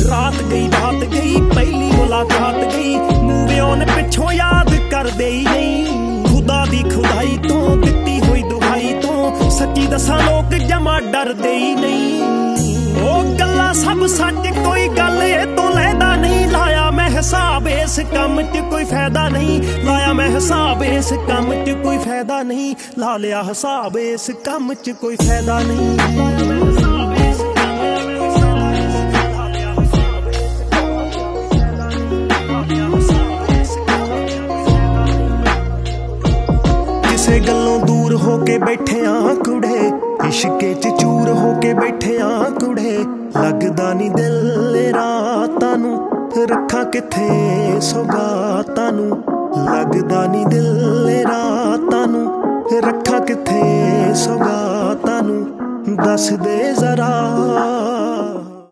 रात गई पहली मुलाकात गई, मूव ऑन पिछों याद कर दे ही नहीं। खुदा दी खुदाई तो दिती हुई दुहाई तो सच्ची दसा लोग जमा डर दे ही नहीं। ओ गल्ला सब सच कोई गल ए तो लैदा नहीं, लाया मैं हिसाब इस कम च कोई फायदा नहीं। लाया मैं हिसाब इस कम च कोई फायदा नहीं, ला लिया हिसाब इस कम च कोई फायदा नहीं। किसे गल्लों दूर होके बैठे आ कुड़े, इश्के च चूर होके बैठे आ कुड़े। लगदा नी दिल रातां नूं, रखा किथे सौगातां नूं। लगदा नी दिल रातां नूं, रखा किथे सौगातां नूं। दस दे जरा